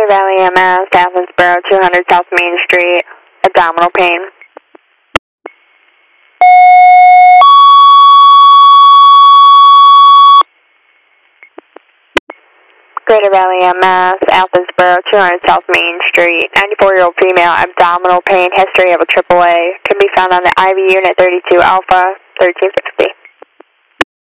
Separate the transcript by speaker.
Speaker 1: Valley MS, Athensboro, 200 South Main Street, abdominal pain. Greater Valley MS, Athensboro, 200 South Main Street, 94-year-old female, abdominal pain, history of a AAA. Can be found on the IV unit 32 Alpha, 1350.